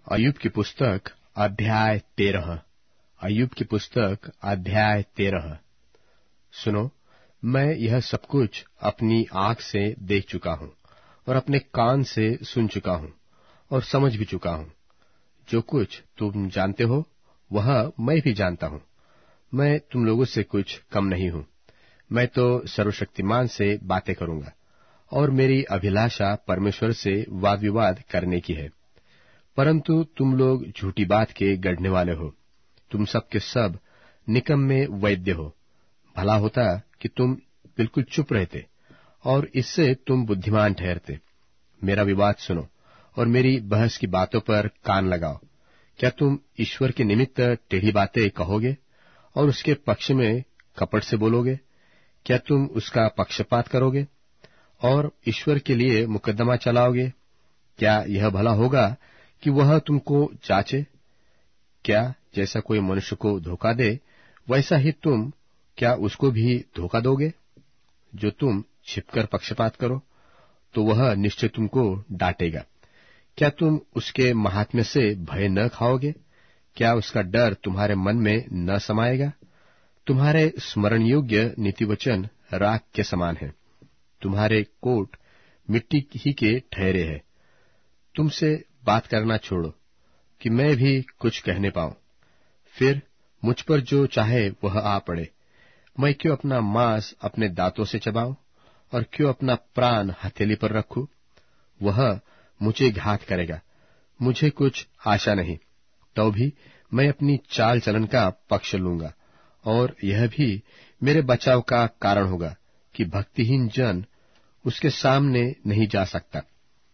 अय्यूब की पुस्तक अध्याय 13। अय्यूब की पुस्तक अध्याय 13। सुनो, मैं यह सब कुछ अपनी आंख से देख चुका हूँ और अपने कान से सुन चुका हूँ और समझ भी चुका हूँ। जो कुछ तुम जानते हो वह मैं भी जानता हूँ। मैं तुम लोगों से कुछ कम नहीं हूँ। मैं तो सर्वशक्तिमान से बातें करूंगा और मेरी अभिलाषा परमेश्वर से वाद विवाद करने की है। परंतु तुम लोग झूठी बात के गढ़ने वाले हो। तुम सब के सब निकम्मे वैद्य हो। भला होता कि तुम बिल्कुल चुप रहते और इससे तुम बुद्धिमान ठहरते। मेरा विवाद सुनो और मेरी बहस की बातों पर कान लगाओ। क्या तुम ईश्वर के निमित्त टेढ़ी बातें कहोगे और उसके पक्ष में कपट से बोलोगे? क्या तुम उसका पक्षपात करोगे और ईश्वर के लिए मुकदमा चलाओगे? क्या यह भला होगा कि वह तुमको जांचे? क्या जैसा कोई मनुष्य को धोखा दे वैसा ही तुम क्या उसको भी धोखा दोगे? जो तुम छिपकर पक्षपात करो तो वह निश्चय तुमको डांटेगा। क्या तुम उसके महात्म्य से भय न खाओगे? क्या उसका डर तुम्हारे मन में न समाएगा? तुम्हारे स्मरण योग्य नीतिवचन राख के समान है। तुम्हारे कोट मिट्टी ही के ठहरे हैं। तुमसे बात करना छोड़ो कि मैं भी कुछ कहने पाऊं। फिर मुझ पर जो चाहे वह आ पड़े। मैं क्यों अपना मांस अपने दांतों से चबाऊं और क्यों अपना प्राण हथेली पर रखूं? वह मुझे घात करेगा। मुझे कुछ आशा नहीं, तो भी मैं अपनी चाल चलन का पक्ष लूंगा और यह भी मेरे बचाव का कारण होगा कि भक्तिहीन जन उसके सामने नहीं जा सकता।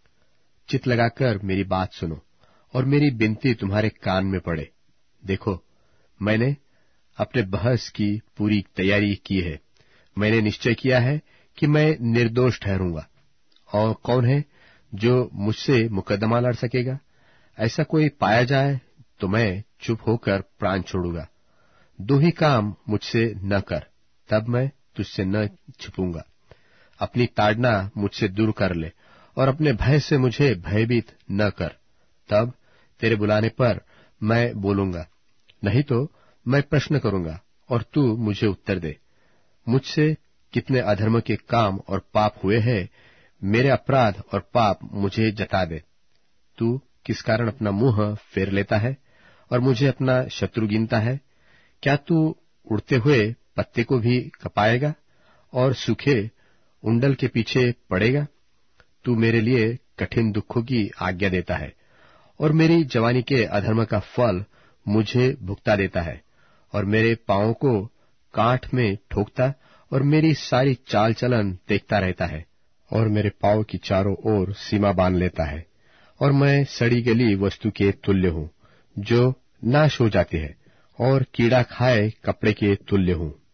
चित लगाकर मेरी बात सुनो और मेरी विनती तुम्हारे कान में पड़े। देखो, मैंने अपने बहस की पूरी तैयारी की है। मैंने निश्चय किया है कि मैं निर्दोष ठहरूंगा। और कौन है जो मुझसे मुकदमा लड़ सकेगा? ऐसा कोई पाया जाए तो मैं चुप होकर प्राण छोड़ूंगा। दो ही काम मुझसे न कर, तब मैं तुझसे न छिपूंगा। अपनी ताड़ना मुझसे दूर कर ले और अपने भय से मुझे भयभीत न कर। तब तेरे बुलाने पर मैं बोलूंगा, नहीं तो मैं प्रश्न करूंगा और तू मुझे उत्तर दे। मुझसे कितने अधर्म के काम और पाप हुए हैं, मेरे अपराध और पाप मुझे जता दे। तू किस कारण अपना मुंह फेर लेता है और मुझे अपना शत्रु गिनता है? क्या तू उड़ते हुए पत्ते को भी कपाएगा और सूखे उंडल के पीछे पड़ेगा? तू मेरे लिए कठिन दुखों की आज्ञा देता है और मेरी जवानी के अधर्म का फल मुझे भुगता देता है और मेरे पांवों को काठ में ठोकता और मेरी सारी चाल चलन देखता रहता है और मेरे पांव की चारों ओर सीमा बांध लेता है। और मैं सड़ी गली वस्तु के तुल्य हूँ जो नाश हो जाती है और कीड़ा खाए कपड़े के तुल्य हूँ।